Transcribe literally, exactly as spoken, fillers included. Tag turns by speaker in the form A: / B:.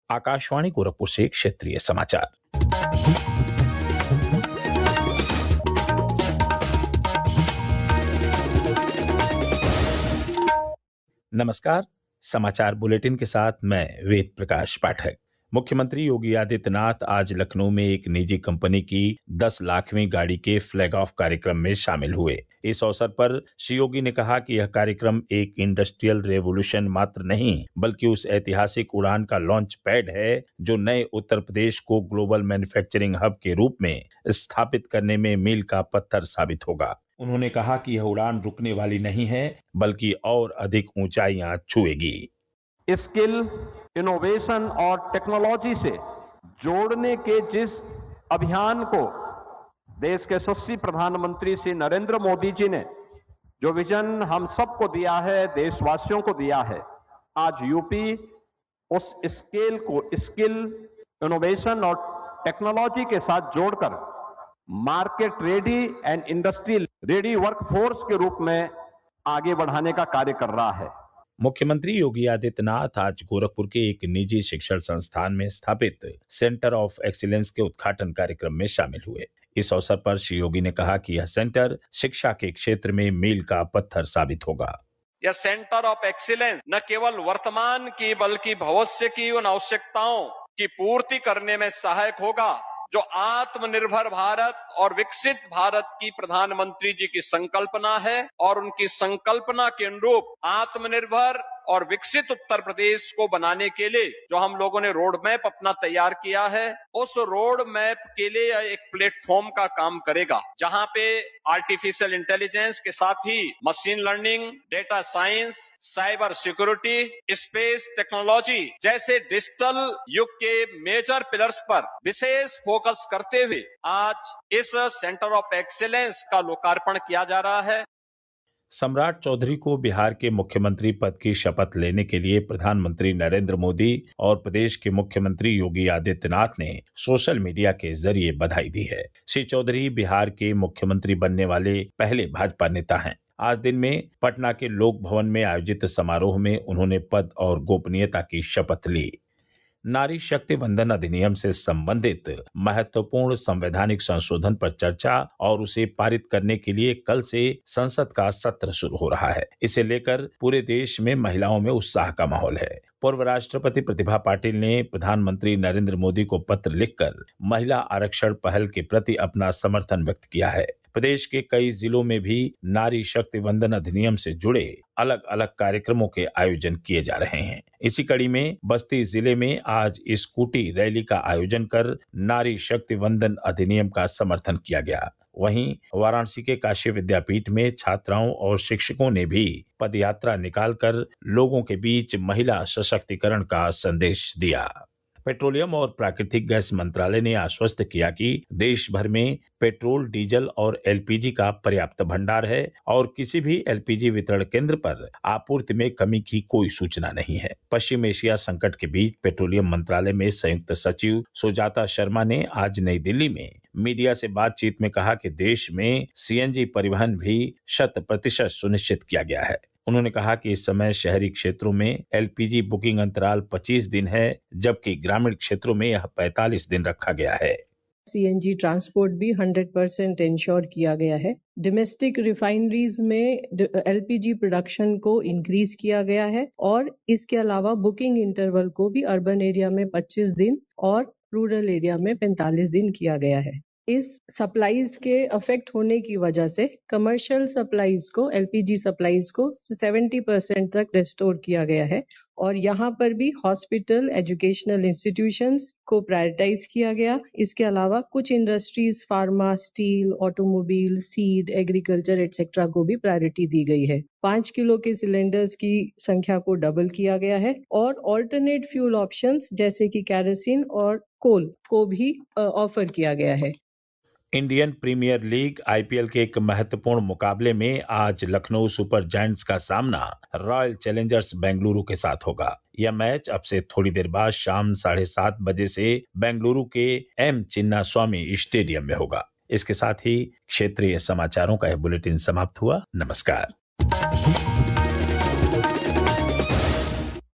A: आकाशवाणी गोरखपुर से क्षेत्रीय समाचार। नमस्कार। समाचार बुलेटिन के साथ मैं वेद प्रकाश पाठक। मुख्यमंत्री योगी आदित्यनाथ आज लखनऊ में एक निजी कंपनी की दस लाखवीं गाड़ी के फ्लैग ऑफ कार्यक्रम में शामिल हुए। इस अवसर पर श्री योगी ने कहा कि यह कार्यक्रम एक इंडस्ट्रियल रेवोल्यूशन मात्र नहीं बल्कि उस ऐतिहासिक उड़ान का लॉन्च पैड है जो नए उत्तर प्रदेश को ग्लोबल मैन्युफैक्चरिंग हब के रूप में स्थापित करने में मील का पत्थर साबित होगा। उन्होंने कहा कि यह उड़ान रुकने वाली नहीं है बल्कि और अधिक ऊंचाइयां छुएगी।
B: स्किल, इनोवेशन और टेक्नोलॉजी से जोड़ने के जिस अभियान को देश के यशस्वी प्रधानमंत्री श्री नरेंद्र मोदी जी ने जो विजन हम सबको दिया है, देशवासियों को दिया है, आज यूपी उस स्केल को स्किल, इनोवेशन और टेक्नोलॉजी के साथ जोड़कर market ready and industry ready workforce के रूप में आगे बढ़ाने का कार्य कर रहा है।
A: मुख्यमंत्री योगी आदित्यनाथ आज गोरखपुर के एक निजी शिक्षण संस्थान में स्थापित सेंटर ऑफ एक्सीलेंस के उद्घाटन कार्यक्रम में शामिल हुए। इस अवसर पर श्री योगी ने कहा कि यह सेंटर शिक्षा के क्षेत्र में मील का पत्थर साबित होगा।
C: यह सेंटर ऑफ एक्सीलेंस न केवल वर्तमान की बल्कि भविष्य की उन आवश्यकताओं की पूर्ति करने में सहायक होगा जो आत्मनिर्भर भारत और विकसित भारत की प्रधानमंत्री जी की संकल्पना है, और उनकी संकल्पना के अनुरूप आत्मनिर्भर और विकसित उत्तर प्रदेश को बनाने के लिए जो हम लोगों ने रोड मैप अपना तैयार किया है, उस रोड मैप के लिए एक प्लेटफॉर्म का काम करेगा जहां पे आर्टिफिशियल इंटेलिजेंस के साथ ही machine learning, data science, cyber security, space technology जैसे डिजिटल युग के मेजर पिलर्स पर विशेष फोकस करते हुए आज इस सेंटर ऑफ एक्सीलेंस का लोकार्पण किया जा रहा है।
A: सम्राट चौधरी को बिहार के मुख्यमंत्री पद की शपथ लेने के लिए प्रधानमंत्री नरेंद्र मोदी और प्रदेश के मुख्यमंत्री योगी आदित्यनाथ ने सोशल मीडिया के जरिए बधाई दी है। श्री चौधरी बिहार के मुख्यमंत्री बनने वाले पहले भाजपा नेता हैं। आज दिन में पटना के लोक भवन में आयोजित समारोह में उन्होंने पद और गोपनीयता की शपथ ली। नारी शक्ति वंदन अधिनियम से संबंधित महत्वपूर्ण संवैधानिक संशोधन पर चर्चा और उसे पारित करने के लिए कल से संसद का सत्र शुरू हो रहा है। इसे लेकर पूरे देश में महिलाओं में उत्साह का माहौल है। पूर्व राष्ट्रपति प्रतिभा पाटिल ने प्रधानमंत्री नरेंद्र मोदी को पत्र लिखकर महिला आरक्षण पहल के प्रति अपना समर्थन व्यक्त किया है। प्रदेश के कई जिलों में भी नारी शक्ति वंदन अधिनियम से जुड़े अलग अलग कार्यक्रमों के आयोजन किए जा रहे हैं। इसी कड़ी में बस्ती जिले में आज स्कूटी रैली का आयोजन कर नारी शक्ति वंदन अधिनियम का समर्थन किया गया। वहीं वाराणसी के काशी विद्यापीठ में छात्राओं और शिक्षकों ने भी पदयात्रा निकालकर लोगों के बीच महिला सशक्तिकरण का संदेश दिया। पेट्रोलियम और प्राकृतिक गैस मंत्रालय ने आश्वस्त किया कि देश भर में पेट्रोल, डीजल और एलपीजी का पर्याप्त भंडार है और किसी भी एलपीजी वितरण केंद्र पर आपूर्ति में कमी की कोई सूचना नहीं है। पश्चिम एशिया संकट के बीच पेट्रोलियम मंत्रालय में संयुक्त सचिव सुजाता शर्मा ने आज नई दिल्ली में मीडिया से बातचीत में कहा कि देश में सीएनजी परिवहन भी शत प्रतिशत सुनिश्चित किया गया है। उन्होंने कहा कि इस समय शहरी क्षेत्रों में एलपीजी बुकिंग अंतराल पच्चीस दिन है, जबकि ग्रामीण क्षेत्रों में यह पैंतालीस दिन रखा गया है।
D: सीएनजी ट्रांसपोर्ट भी हंड्रेड परसेंट इंश्योर किया गया है। डोमेस्टिक रिफाइनरीज में एलपीजी प्रोडक्शन को इंक्रीज किया गया है और इसके अलावा बुकिंग इंटरवल को भी अर्बन एरिया में पच्चीस दिन और रूरल एरिया में पैंतालीस दिन किया गया है। इस सप्लाईज के अफेक्ट होने की वजह से कमर्शियल सप्लाईज को, एलपीजी सप्लाईज को सत्तर परसेंट तक रिस्टोर किया गया है और यहाँ पर भी हॉस्पिटल, एजुकेशनल इंस्टीट्यूशंस को प्रायोरिटाइज किया गया। इसके अलावा कुछ industries, pharma, steel, automobile, seed, agriculture etcetera को भी प्रायोरिटी दी गई है। पांच किलो के सिलेंडर्स की संख्या को डबल किया गया है और ऑल्टरनेट फ्यूल ऑप्शंस जैसे कि कैरोसिन और कोल को भी ऑफर किया गया है।
A: इंडियन प्रीमियर लीग आईपीएल के एक महत्वपूर्ण मुकाबले में आज लखनऊ सुपर जायंट्स का सामना रॉयल चैलेंजर्स बेंगलुरु के साथ होगा। यह मैच अब से थोड़ी देर बाद शाम साढ़े सात बजे से बेंगलुरु के एम चिन्ना स्वामी स्टेडियम में होगा। इसके साथ ही क्षेत्रीय समाचारों का यह बुलेटिन समाप्त हुआ। नमस्कार।